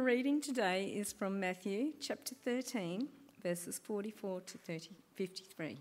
reading today is from Matthew chapter 13, verses 44 to 53.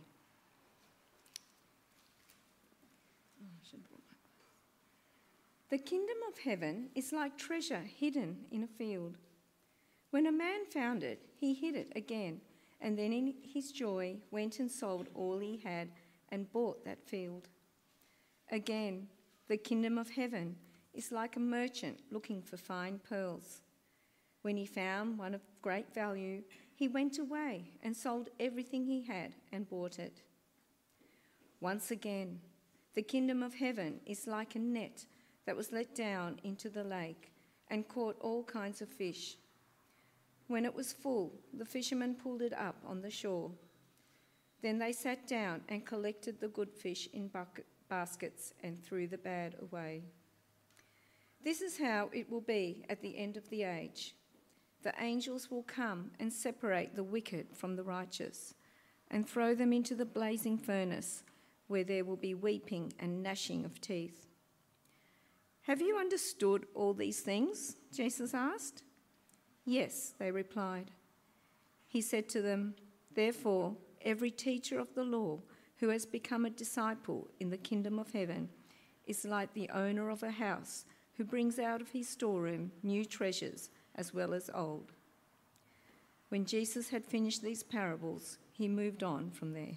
The kingdom of heaven is like treasure hidden in a field. When a man found it, he hid it again, and then in his joy went and sold all he had and bought that field. Again, the kingdom of heaven is like a merchant looking for fine pearls. When he found one of great value, he went away and sold everything he had and bought it. Once again, the kingdom of heaven is like a net that was let down into the lake and caught all kinds of fish. When it was full, the fishermen pulled it up on the shore. Then they sat down and collected the good fish in baskets and threw the bad away. This is how it will be at the end of the age. The angels will come and separate the wicked from the righteous and throw them into the blazing furnace, where there will be weeping and gnashing of teeth. Have you understood all these things? Jesus asked. Yes, they replied. He said to them, therefore, every teacher of the law who has become a disciple in the kingdom of heaven is like the owner of a house who brings out of his storeroom new treasures as well as old. When Jesus had finished these parables, he moved on from there.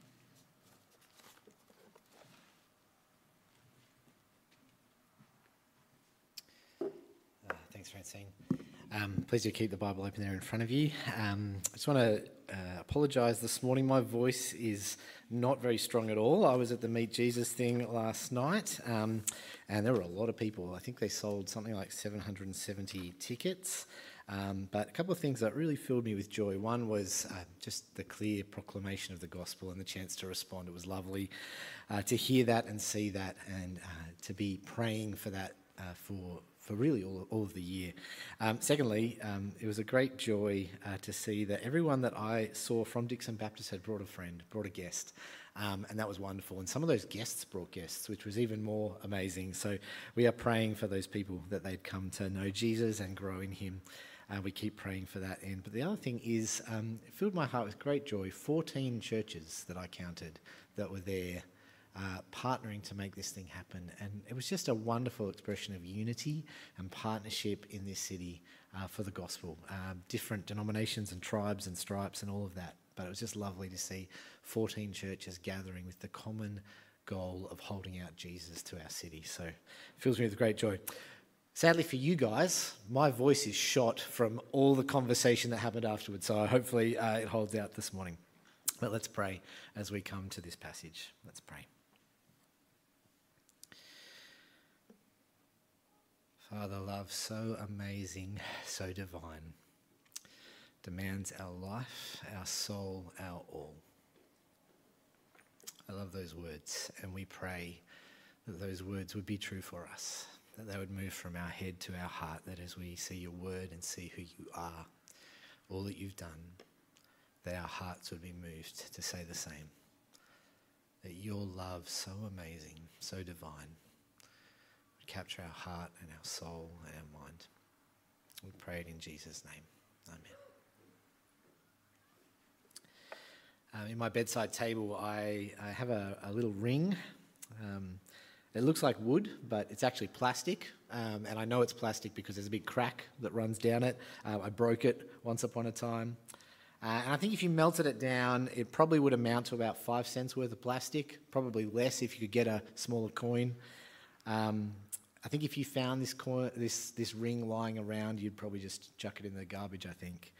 Thanks, Francine. Please do keep the Bible open there in front of you. I just want to apologise this morning. My voice is not very strong at all. I was at the Meet Jesus thing last night, and there were a lot of people. I think they sold something like 770 tickets. But a couple of things that really filled me with joy. One was just the clear proclamation of the gospel and the chance to respond. It was lovely to hear that and see that, and to be praying for that for really all of the year. Secondly, it was a great joy to see that everyone that I saw from Dixon Baptist had brought a friend, brought a guest, and that was wonderful. And some of those guests brought guests, which was even more amazing. So we are praying for those people that they'd come to know Jesus and grow in him. We keep praying for that end. But the other thing is, it filled my heart with great joy. 14 churches that I counted that were there partnering to make this thing happen. And it was just a wonderful expression of unity and partnership in this city for the gospel. Different denominations and tribes and stripes and all of that. But it was just lovely to see 14 churches gathering with the common goal of holding out Jesus to our city. So it fills me with great joy. Sadly for you guys, my voice is shot from all the conversation that happened afterwards. So hopefully it holds out this morning. But let's pray as we come to this passage. Let's pray. Father, love so amazing, so divine, demands our life, our soul, our all. I love those words, and we pray that those words would be true for us, that they would move from our head to our heart, that as we see your word and see who you are, all that you've done, that our hearts would be moved to say the same, that your love so amazing, so divine, capture our heart and our soul and our mind. We pray it in Jesus' name. Amen. In my bedside table, I have a little ring. It looks like wood, but it's actually plastic. And I know it's plastic because there's a big crack that runs down it. I broke it once upon a time. And I think if you melted it down, it probably would amount to about 5 cents worth of plastic, probably less if you could get a smaller coin. I think if you found this ring lying around, you'd probably just chuck it in the garbage, I think.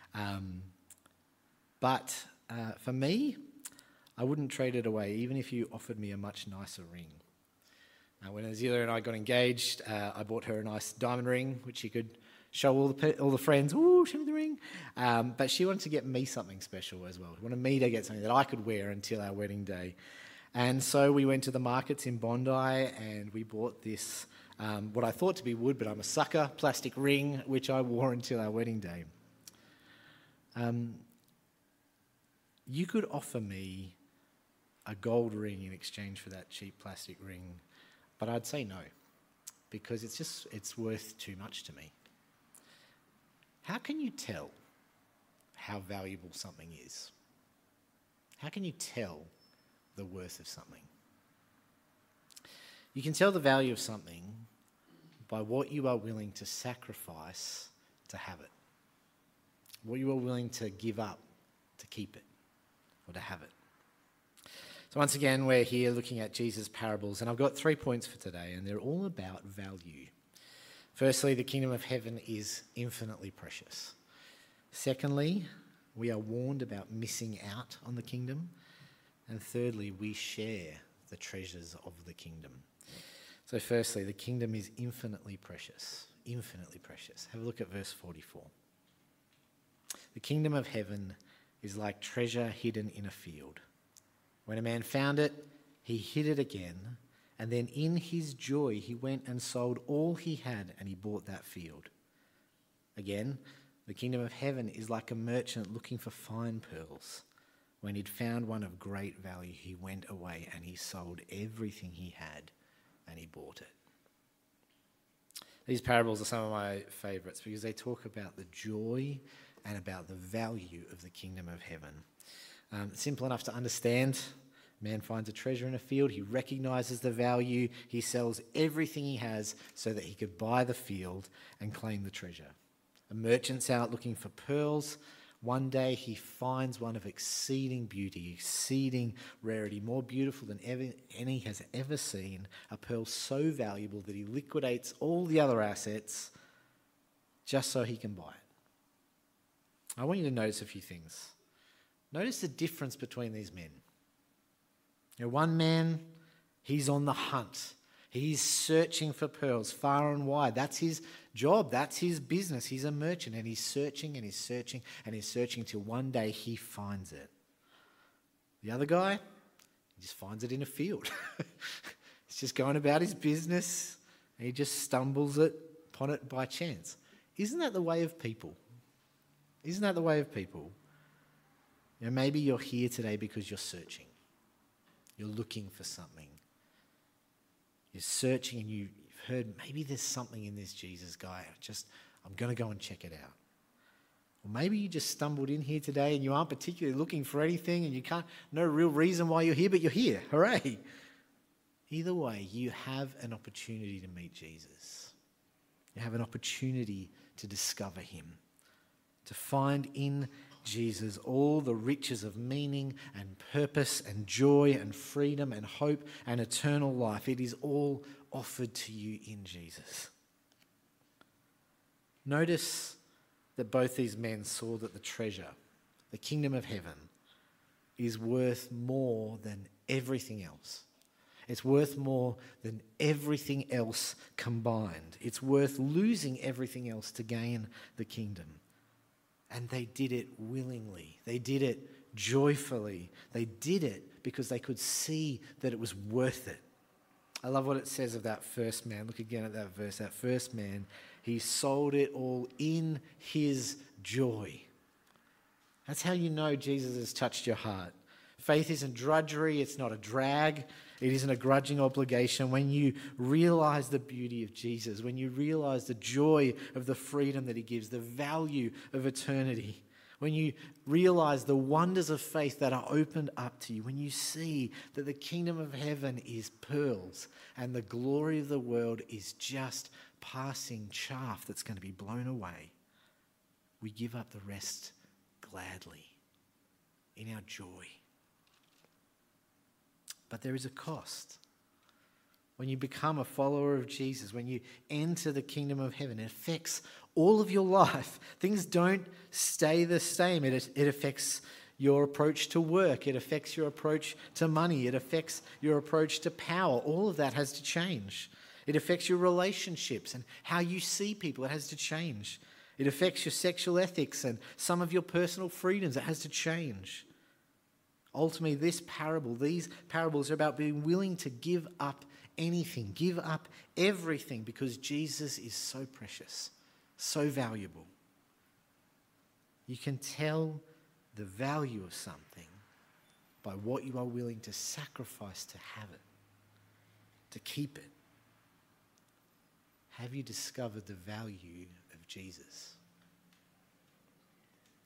But for me, I wouldn't trade it away, even if you offered me a much nicer ring. When Azila and I got engaged, I bought her a nice diamond ring, which she could show all the friends, ooh, show me the ring. But she wanted to get me something special as well. She wanted me to get something that I could wear until our wedding day. And so we went to the markets in Bondi and we bought this, what I thought to be wood, but I'm a sucker, plastic ring, which I wore until our wedding day. You could offer me a gold ring in exchange for that cheap plastic ring, but I'd say no, because it's worth too much to me. How can you tell how valuable something is? How can you tell the worth of something? You can tell the value of something by what you are willing to sacrifice to have it. What you are willing to give up to keep it or to have it. So once again, we're here looking at Jesus' parables, and I've got 3 points for today, and they're all about value. Firstly, the kingdom of heaven is infinitely precious. Secondly, we are warned about missing out on the kingdom. And thirdly, we share the treasures of the kingdom. So firstly, the kingdom is infinitely precious. Infinitely precious. Have a look at verse 44. The kingdom of heaven is like treasure hidden in a field. When a man found it, he hid it again, and then in his joy he went and sold all he had and he bought that field. Again, the kingdom of heaven is like a merchant looking for fine pearls. When he'd found one of great value, he went away and he sold everything he had and he bought it. These parables are some of my favourites because they talk about the joy and about the value of the kingdom of heaven. Simple enough to understand. Man finds a treasure in a field. He recognises the value. He sells everything he has so that he could buy the field and claim the treasure. A merchant's out looking for pearls. One day he finds one of exceeding beauty, exceeding rarity, more beautiful than any has ever seen, a pearl so valuable that he liquidates all the other assets just so he can buy it. I want you to notice a few things. Notice the difference between these men. One man, he's on the hunt. He's searching for pearls far and wide. That's his job. That's his business. He's a merchant, and he's searching and he's searching and he's searching till one day he finds it. The other guy, he just finds it in a field. He's just going about his business and he just stumbles upon it by chance. Isn't that the way of people? Isn't that the way of people? Maybe you're here today because you're searching. You're looking for something. You're searching and you've heard maybe there's something in this Jesus guy. I'm going to go and check it out. Or maybe you just stumbled in here today and you aren't particularly looking for anything and you can't, no real reason why you're here, but you're here. Hooray. Either way, you have an opportunity to meet Jesus. You have an opportunity to discover him, to find in Jesus all the riches of meaning and purpose and joy and freedom and hope and eternal life. It is all offered to you in Jesus. Notice that both these men saw that the treasure, the kingdom of heaven, is worth more than everything else. It's worth more than everything else combined. It's worth losing everything else to gain the kingdom. And they did it willingly. They did it joyfully. They did it because they could see that it was worth it. I love what it says of that first man. Look again at that verse. That first man, he sold it all in his joy. That's how you know Jesus has touched your heart. Faith isn't drudgery. It's not a drag. It isn't a grudging obligation. When you realize the beauty of Jesus, when you realize the joy of the freedom that he gives, the value of eternity, when you realize the wonders of faith that are opened up to you, when you see that the kingdom of heaven is pearls and the glory of the world is just passing chaff that's going to be blown away, we give up the rest gladly in our joy. But there is a cost. When you become a follower of Jesus, when you enter the kingdom of heaven, it affects all of your life. Things don't stay the same. It affects your approach to work. It affects your approach to money. It affects your approach to power. All of that has to change. It affects your relationships and how you see people. It has to change. It affects your sexual ethics and some of your personal freedoms. It has to change. Ultimately, these parables are about being willing to give up anything, give up everything, because Jesus is so precious, so valuable. You can tell the value of something by what you are willing to sacrifice to have it, to keep it. Have you discovered the value of Jesus?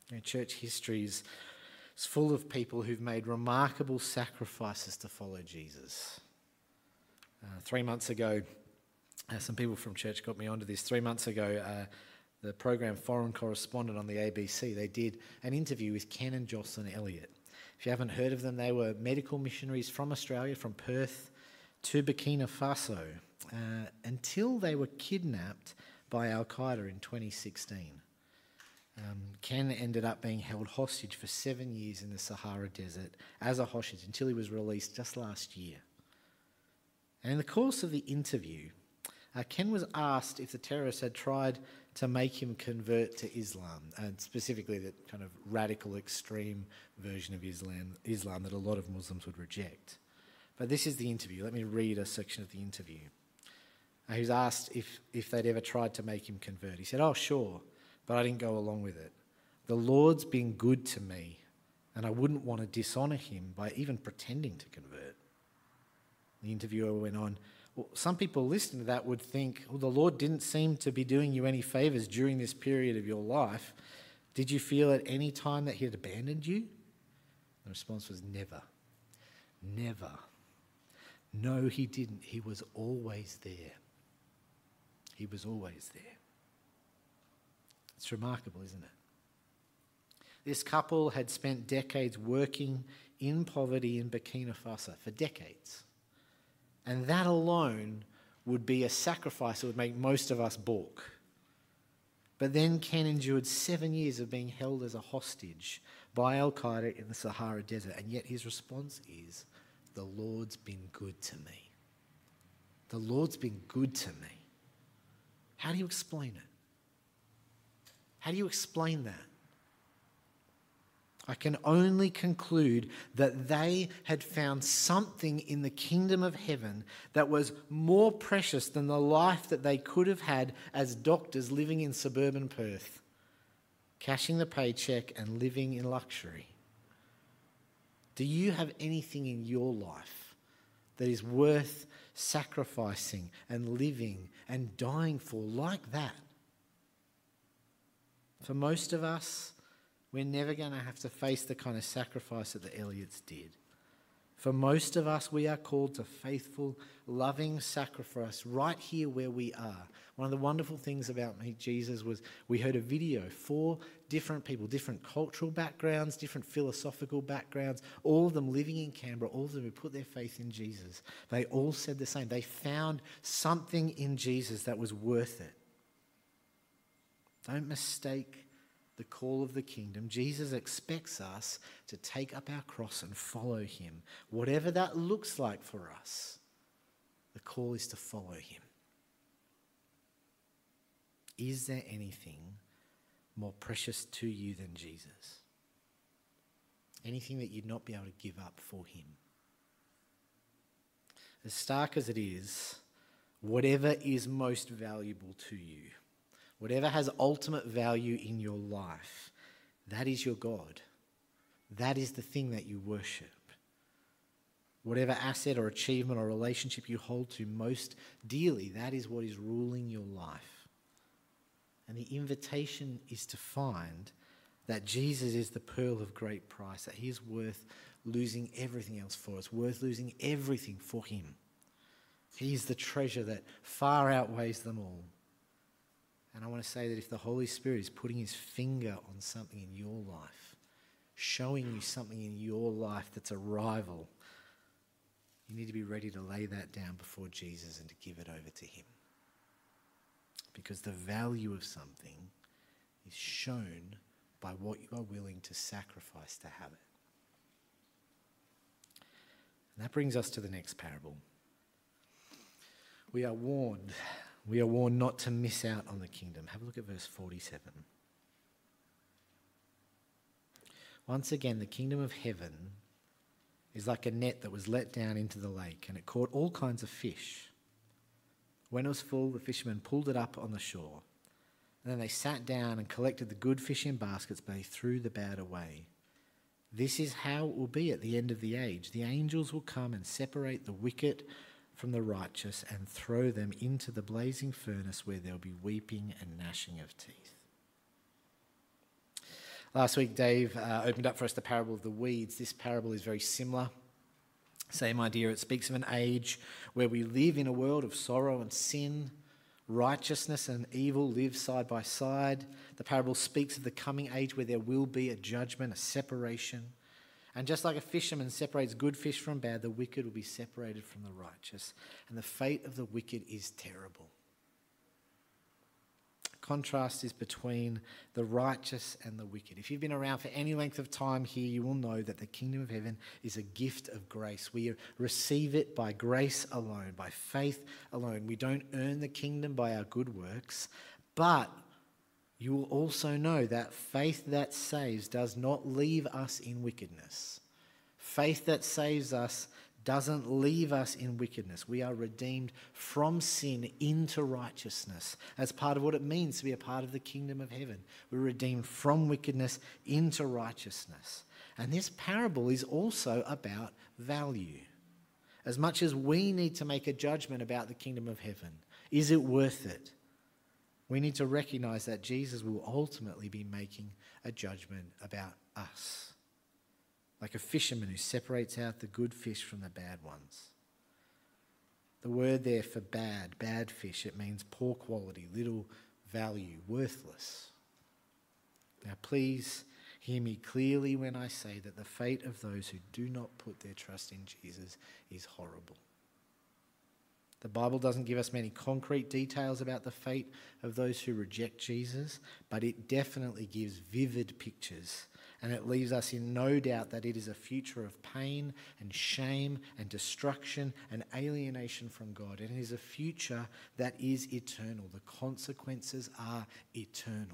Church history is full of people who've made remarkable sacrifices to follow Jesus. 3 months ago, some people from church got me onto this. 3 months ago, the program Foreign Correspondent on the ABC, they did an interview with Ken and Jocelyn Elliott. If you haven't heard of them, they were medical missionaries from Australia, from Perth to Burkina Faso, until they were kidnapped by Al-Qaeda in 2016. Ken ended up being held hostage for 7 years in the Sahara Desert as a hostage until he was released just last year. And in the course of the interview, Ken was asked if the terrorists had tried to make him convert to Islam, and specifically the kind of radical extreme version of Islam that a lot of Muslims would reject. But this is the interview. Let me read a section of the interview. He was asked if they'd ever tried to make him convert. He said, "Oh, sure, but I didn't go along with it. The Lord's been good to me, and I wouldn't want to dishonour him by even pretending to convert." The interviewer went on, "Well, some people listening to that would think, well, the Lord didn't seem to be doing you any favours during this period of your life. Did you feel at any time that he had abandoned you?" The response was never. Never. No, he didn't. He was always there. He was always there. It's remarkable, isn't it? This couple had spent decades working in poverty in Burkina Faso, for decades. And that alone would be a sacrifice that would make most of us balk. But then Ken endured 7 years of being held as a hostage by Al-Qaeda in the Sahara Desert, and yet his response is, "The Lord's been good to me. The Lord's been good to me." How do you explain it? How do you explain that? I can only conclude that they had found something in the kingdom of heaven that was more precious than the life that they could have had as doctors living in suburban Perth, cashing the paycheck and living in luxury. Do you have anything in your life that is worth sacrificing and living and dying for like that? For most of us, we're never going to have to face the kind of sacrifice that the Elliots did. For most of us, we are called to faithful, loving sacrifice right here where we are. One of the wonderful things about Meet Jesus was we heard a video, 4 different people, different cultural backgrounds, different philosophical backgrounds, all of them living in Canberra, all of them who put their faith in Jesus. They all said the same. They found something in Jesus that was worth it. Don't mistake the call of the kingdom. Jesus expects us to take up our cross and follow him. Whatever that looks like for us, the call is to follow him. Is there anything more precious to you than Jesus? Anything that you'd not be able to give up for him? As stark as it is, whatever is most valuable to you, whatever has ultimate value in your life, that is your God. That is the thing that you worship. Whatever asset or achievement or relationship you hold to most dearly, that is what is ruling your life. And the invitation is to find that Jesus is the pearl of great price, that he is worth losing everything else for us, worth losing everything for him. He is the treasure that far outweighs them all. And I want to say that if the Holy Spirit is putting his finger on something in your life, showing you something in your life that's a rival, you need to be ready to lay that down before Jesus and to give it over to him. Because the value of something is shown by what you are willing to sacrifice to have it. And that brings us to the next parable. We are warned not to miss out on the kingdom. Have a look at verse 47. Once again, the kingdom of heaven is like a net that was let down into the lake, and it caught all kinds of fish. When it was full, the fishermen pulled it up on the shore. And then they sat down and collected the good fish in baskets, but they threw the bad away. This is how it will be at the end of the age. The angels will come and separate the wicked from the righteous and throw them into the blazing furnace where there will be weeping and gnashing of teeth. Last week, Dave opened up for us the parable of the weeds. This parable is very similar. Same idea. It speaks of an age where we live in a world of sorrow and sin. Righteousness and evil live side by side. The parable speaks of the coming age where there will be a judgment, a separation. And just like a fisherman separates good fish from bad, the wicked will be separated from the righteous. And the fate of the wicked is terrible. Contrast is between the righteous and the wicked. If you've been around for any length of time here, you will know that the kingdom of heaven is a gift of grace. We receive it by grace alone, by faith alone. We don't earn the kingdom by our good works, but you will also know that faith that saves does not leave us in wickedness. Faith that saves us doesn't leave us in wickedness. We are redeemed from sin into righteousness as part of what it means to be a part of the kingdom of heaven. We're redeemed from wickedness into righteousness. And this parable is also about value. As much as we need to make a judgment about the kingdom of heaven, is it worth it? We need to recognize that Jesus will ultimately be making a judgment about us. Like a fisherman who separates out the good fish from the bad ones. The word there for bad fish, it means poor quality, little value, worthless. Now please hear me clearly when I say that the fate of those who do not put their trust in Jesus is horrible. The Bible doesn't give us many concrete details about the fate of those who reject Jesus, but it definitely gives vivid pictures. And it leaves us in no doubt that it is a future of pain and shame and destruction and alienation from God. And it is a future that is eternal. The consequences are eternal.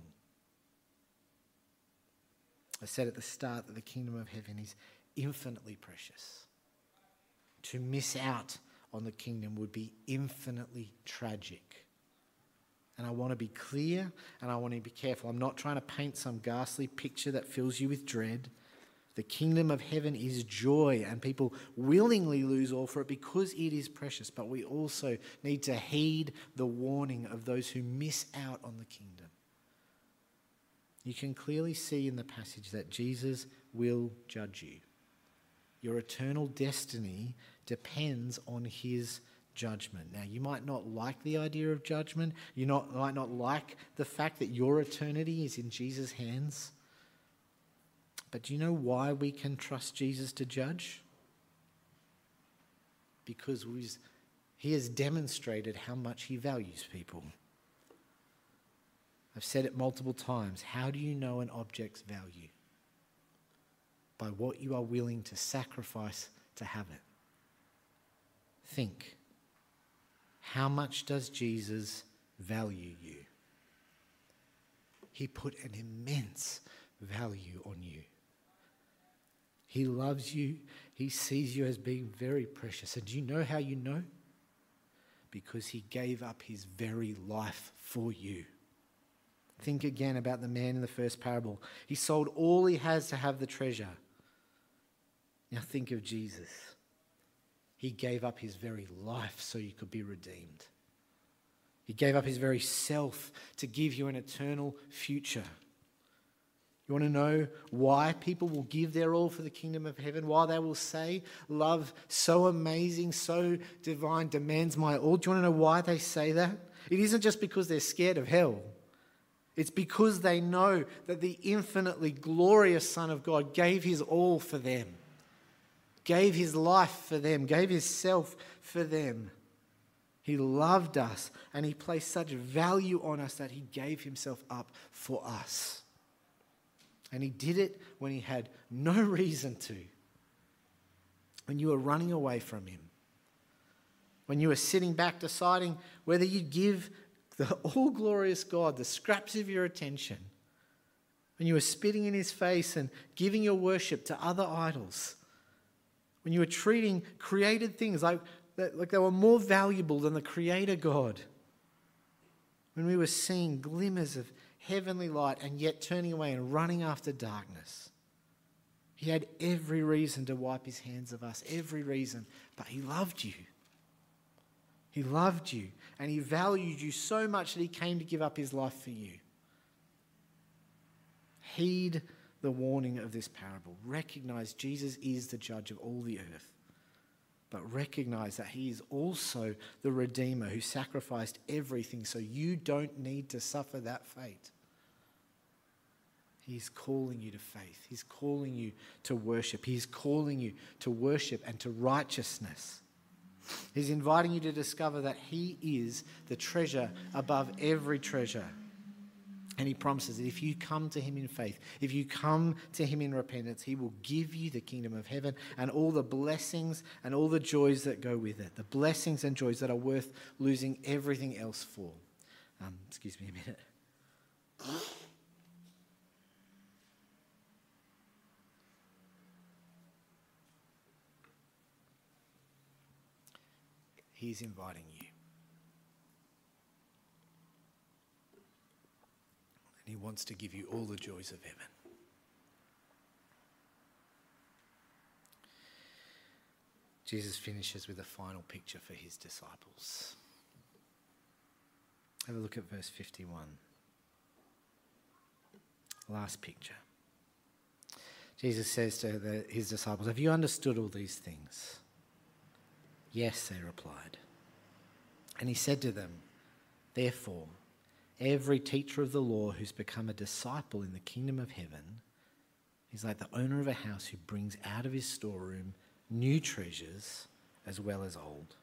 I said at the start that the kingdom of heaven is infinitely precious. To miss out on the kingdom would be infinitely tragic. And I want to be clear and I want to be careful. I'm not trying to paint some ghastly picture that fills you with dread. The kingdom of heaven is joy and people willingly lose all for it because it is precious. But we also need to heed the warning of those who miss out on the kingdom. You can clearly see in the passage that Jesus will judge you. Your eternal destiny depends on his judgment. Now, you might not like the idea of judgment. You might not like the fact that your eternity is in Jesus' hands. But do you know why we can trust Jesus to judge? Because he has demonstrated how much he values people. I've said it multiple times. How do you know an object's value? By what you are willing to sacrifice to have it. Think. How much does Jesus value you? He put an immense value on you. He loves you. He sees you as being very precious. And do you know how you know? Because he gave up his very life for you. Think again about the man in the first parable. He sold all he has to have the treasure. Now think of Jesus. He gave up his very life so you could be redeemed. He gave up his very self to give you an eternal future. You want to know why people will give their all for the kingdom of heaven? Why they will say, love so amazing, so divine, demands my all? Do you want to know why they say that? It isn't just because they're scared of hell. It's because they know that the infinitely glorious Son of God gave his all for them. Gave his life for them, gave his self for them. He loved us and he placed such value on us that he gave himself up for us. And he did it when he had no reason to. When you were running away from him. When you were sitting back deciding whether you'd give the all-glorious God the scraps of your attention. When you were spitting in his face and giving your worship to other idols. When you were treating created things like they were more valuable than the Creator God. When we were seeing glimmers of heavenly light and yet turning away and running after darkness. He had every reason to wipe his hands of us, every reason, but he loved you. He loved you and he valued you so much that he came to give up his life for you. Heed the warning of this parable. Recognize Jesus is the judge of all the earth. But recognize that he is also the Redeemer who sacrificed everything so you don't need to suffer that fate. He's calling you to faith. He's calling you to worship. He's calling you to worship and to righteousness. He's inviting you to discover that he is the treasure above every treasure. And he promises that if you come to him in faith, if you come to him in repentance, he will give you the kingdom of heaven and all the blessings and all the joys that go with it. The blessings and joys that are worth losing everything else for. Excuse me a minute. He's inviting you. And he wants to give you all the joys of heaven. Jesus finishes with a final picture for his disciples. Have a look at verse 51. Last picture. Jesus says to his disciples, "Have you understood all these things?" "Yes," they replied. And he said to them, "Therefore, every teacher of the law who's become a disciple in the kingdom of heaven is like the owner of a house who brings out of his storeroom new treasures as well as old."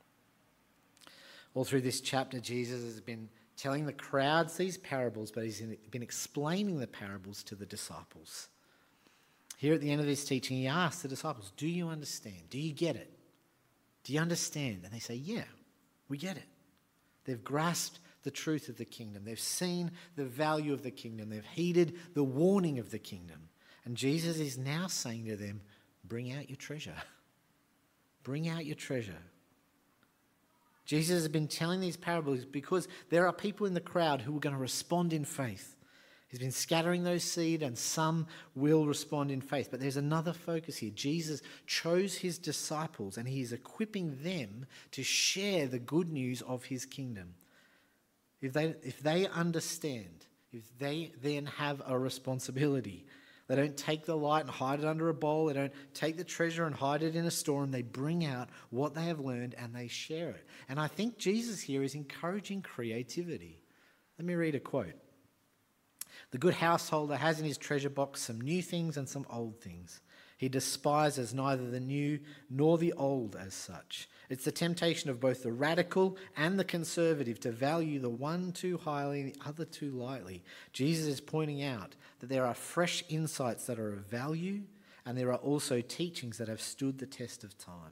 All through this chapter, Jesus has been telling the crowds these parables, but he's been explaining the parables to the disciples. Here at the end of his teaching, he asks the disciples, "Do you understand? Do you get it? Do you understand?" And they say, "Yeah, we get it." They've grasped the truth of the kingdom. They've seen the value of the kingdom. They've heeded the warning of the kingdom. And Jesus is now saying to them, bring out your treasure. Bring out your treasure. Jesus has been telling these parables because there are people in the crowd who are going to respond in faith. He's been scattering those seed and some will respond in faith. But there's another focus here. Jesus chose his disciples and he is equipping them to share the good news of his kingdom. If they understand, if they then have a responsibility, they don't take the light and hide it under a bowl. They don't take the treasure and hide it in a storeroom. They bring out what they have learned and they share it. And I think Jesus here is encouraging creativity. Let me read a quote. "The good householder has in his treasure box some new things and some old things. He despises neither the new nor the old as such. It's the temptation of both the radical and the conservative to value the one too highly and the other too lightly." Jesus is pointing out that there are fresh insights that are of value and there are also teachings that have stood the test of time.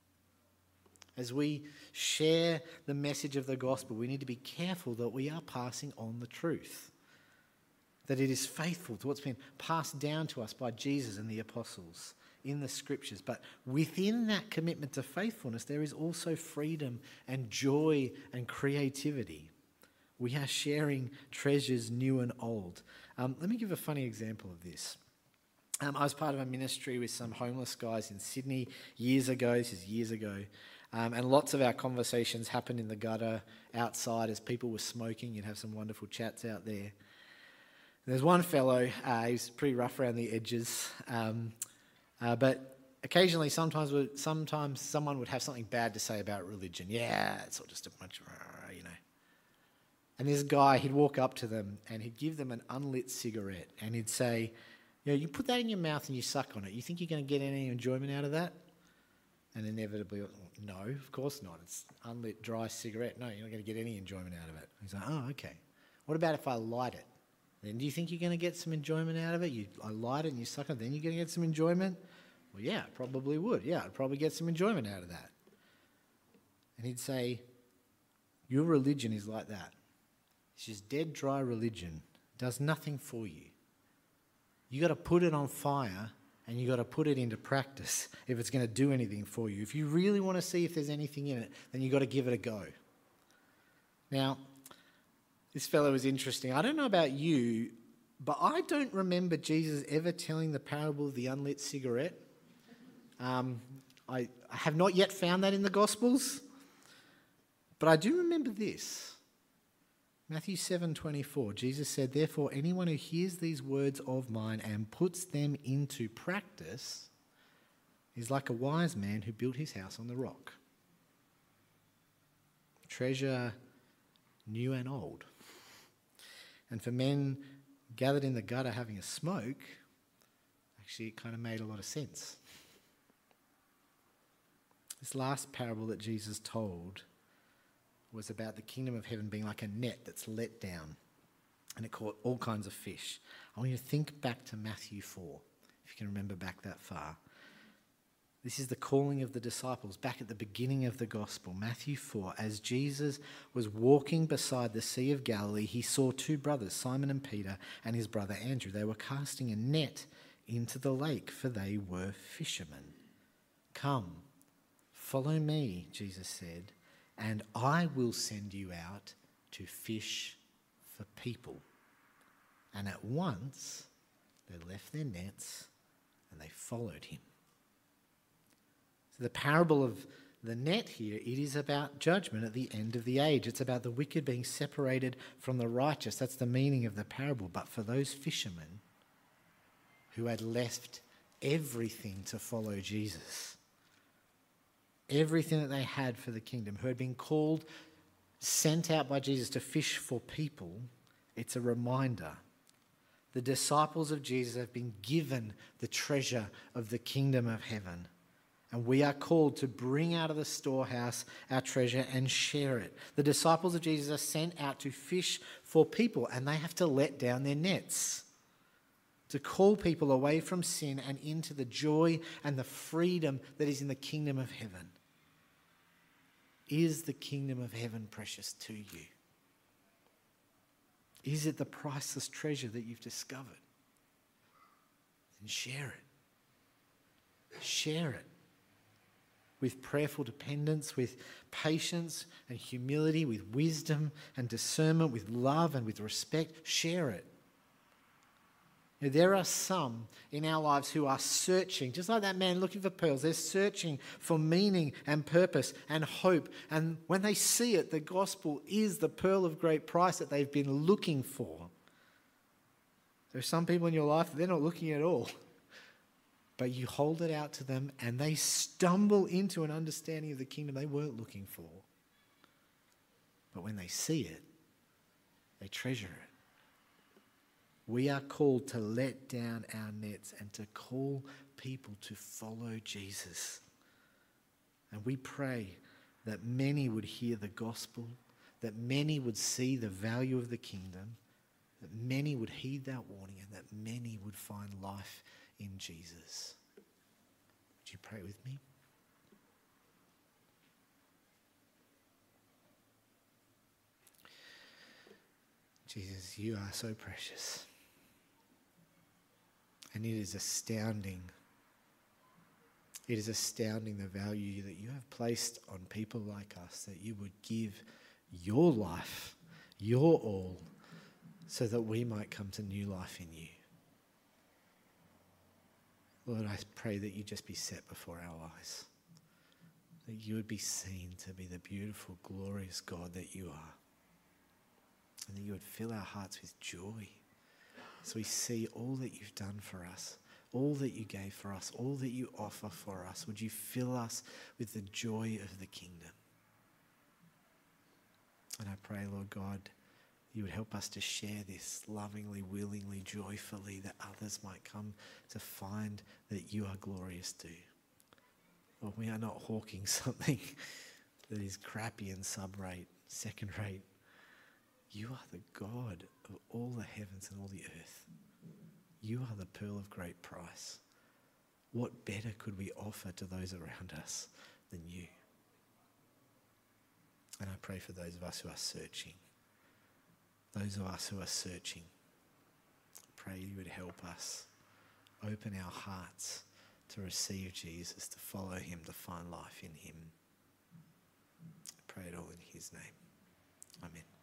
As we share the message of the gospel, we need to be careful that we are passing on the truth, that it is faithful to what's been passed down to us by Jesus and the apostles in the scriptures. But within that commitment to faithfulness, there is also freedom and joy and creativity. We are sharing treasures new and old. Let me give a funny example of this. I was part of a ministry with some homeless guys in Sydney years ago. This is years ago. And lots of our conversations happened in the gutter outside as people were smoking. You'd have some wonderful chats out there. There's one fellow, he's pretty rough around the edges, but occasionally, sometimes someone would have something bad to say about religion. Yeah, it's all just a bunch of, you know. And this guy, he'd walk up to them and he'd give them an unlit cigarette and he'd say, "You know, you put that in your mouth and you suck on it. You think you're going to get any enjoyment out of that?" And inevitably, "No, of course not. It's unlit, dry cigarette. No, you're not going to get any enjoyment out of it." He's like, "Oh, okay. What about if I light it? Then do you think you're going to get some enjoyment out of it? I light it and you suck on it, then you're going to get some enjoyment?" "Well, yeah, I probably would. Yeah, I'd probably get some enjoyment out of that." And he'd say, "Your religion is like that. It's just dead, dry religion. It does nothing for you. You got to put it on fire and you got to put it into practice if it's going to do anything for you. If you really want to see if there's anything in it, then you got to give it a go." Now, this fellow was interesting. I don't know about you, but I don't remember Jesus ever telling the parable of the unlit cigarette. I have not yet found that in the Gospels, but I do remember this. Matthew 7:24, Jesus said, "Therefore, anyone who hears these words of mine and puts them into practice is like a wise man who built his house on the rock." Treasure new and old. And for men gathered in the gutter having a smoke, actually it kind of made a lot of sense. This last parable that Jesus told was about the kingdom of heaven being like a net that's let down, and it caught all kinds of fish. I want you to think back to Matthew 4, if you can remember back that far. This is the calling of the disciples back at the beginning of the gospel. Matthew 4, as Jesus was walking beside the Sea of Galilee, he saw two brothers, Simon and Peter, and his brother Andrew. They were casting a net into the lake, for they were fishermen. "Come, follow me," Jesus said, "and I will send you out to fish for people." And at once they left their nets and they followed him. So the parable of the net here, it is about judgment at the end of the age. It's about the wicked being separated from the righteous. That's the meaning of the parable. But for those fishermen who had left everything to follow Jesus, everything that they had for the kingdom, who had been called, sent out by Jesus to fish for people, it's a reminder. The disciples of Jesus have been given the treasure of the kingdom of heaven. And we are called to bring out of the storehouse our treasure and share it. The disciples of Jesus are sent out to fish for people, and they have to let down their nets to call people away from sin and into the joy and the freedom that is in the kingdom of heaven. Is the kingdom of heaven precious to you? Is it the priceless treasure that you've discovered? Then share it. Share it. With prayerful dependence, with patience and humility, with wisdom and discernment, with love and with respect. Share it. Now, there are some in our lives who are searching, just like that man looking for pearls. They're searching for meaning and purpose and hope. And when they see it, the gospel is the pearl of great price that they've been looking for. There are some people in your life that they're not looking at all. But you hold it out to them and they stumble into an understanding of the kingdom they weren't looking for. But when they see it, they treasure it. We are called to let down our nets and to call people to follow Jesus. And we pray that many would hear the gospel, that many would see the value of the kingdom, that many would heed that warning, and that many would find life in Jesus. Would you pray with me? Jesus, you are so precious. And it is astounding. It is astounding the value that you have placed on people like us, that you would give your life, your all, so that we might come to new life in you. Lord, I pray that you just be set before our eyes, that you would be seen to be the beautiful, glorious God that you are, and that you would fill our hearts with joy as we see all that you've done for us, all that you gave for us, all that you offer for us. Would you fill us with the joy of the kingdom? And I pray, Lord God, you would help us to share this lovingly, willingly, joyfully, that others might come to find that you are glorious too. Lord, we are not hawking something that is crappy and sub-rate, second-rate. You are the God of all the heavens and all the earth. You are the pearl of great price. What better could we offer to those around us than you? And I pray for those of us who are searching. Those of us who are searching, pray you would help us open our hearts to receive Jesus, to follow him, to find life in him. I pray it all in his name. Amen.